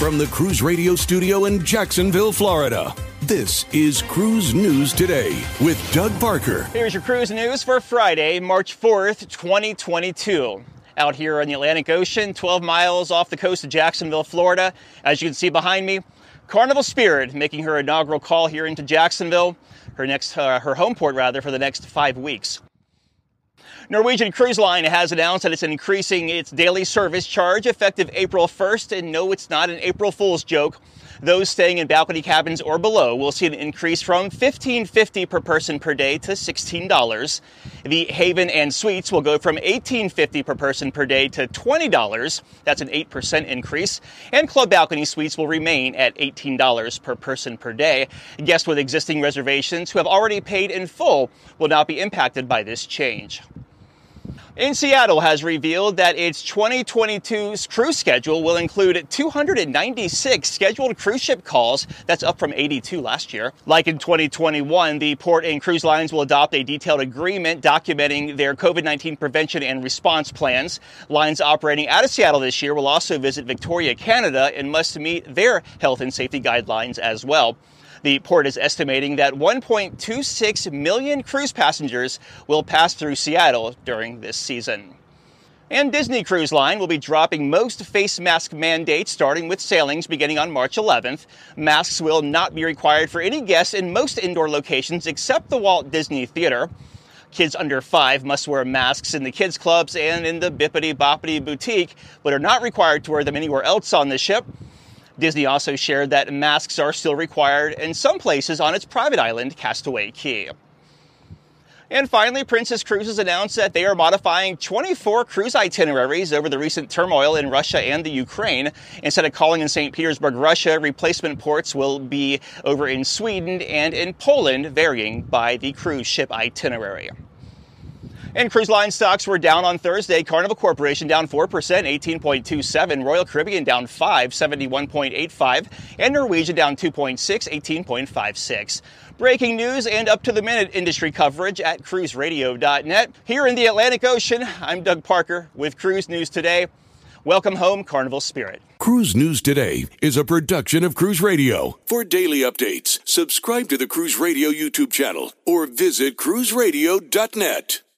From the Cruise Radio studio in Jacksonville, Florida, this is Cruise News Today with Doug Parker. Here's your cruise news for Friday, March 4th, 2022. Out here in the Atlantic Ocean, 12 miles off the coast of Jacksonville, Florida. As you can see behind me, Carnival Spirit making her inaugural call here into Jacksonville, her home port for the next 5 weeks. Norwegian Cruise Line has announced that it's increasing its daily service charge effective April 1st, and no, it's not an April Fool's joke. Those staying in balcony cabins or below will see an increase from $15.50 per person per day to $16. The Haven and Suites will go from $18.50 per person per day to $20. That's an 8% increase. And Club Balcony Suites will remain at $18 per person per day. Guests with existing reservations who have already paid in full will not be impacted by this change. In Seattle has revealed that its 2022 cruise schedule will include 296 scheduled cruise ship calls. That's up from 82 last year. Like in 2021, the port and cruise lines will adopt a detailed agreement documenting their COVID-19 prevention and response plans. Lines operating out of Seattle this year will also visit Victoria, Canada, and must meet their health and safety guidelines as well. The port is estimating that 1.26 million cruise passengers will pass through Seattle during this season. And Disney Cruise Line will be dropping most face mask mandates starting with sailings beginning on March 11th. Masks will not be required for any guests in most indoor locations except the Walt Disney Theater. Kids under 5 must wear masks in the kids' clubs and in the Bippity Boppity Boutique, but are not required to wear them anywhere else on the ship. Disney also shared that masks are still required in some places on its private island, Castaway Cay. And finally, Princess Cruises announced that they are modifying 24 cruise itineraries over the recent turmoil in Russia and the Ukraine. Instead of calling in St. Petersburg, Russia, replacement ports will be over in Sweden and in Poland, varying by the cruise ship itinerary. And cruise line stocks were down on Thursday. Carnival Corporation down 4%, 18.27. Royal Caribbean down 5, 71.85. And Norwegian down 2.6, 18.56. Breaking news and up-to-the-minute industry coverage at cruiseradio.net. Here in the Atlantic Ocean, I'm Doug Parker with Cruise News Today. Welcome home, Carnival Spirit. Cruise News Today is a production of Cruise Radio. For daily updates, subscribe to the Cruise Radio YouTube channel or visit cruiseradio.net.